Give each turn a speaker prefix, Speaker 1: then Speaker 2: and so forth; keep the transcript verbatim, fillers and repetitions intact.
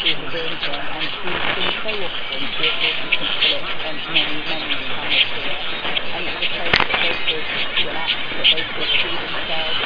Speaker 1: she was a virgin, and she's been so often to a St Philip and many, many times to it. And it was a place that they could relax, that they could see themselves,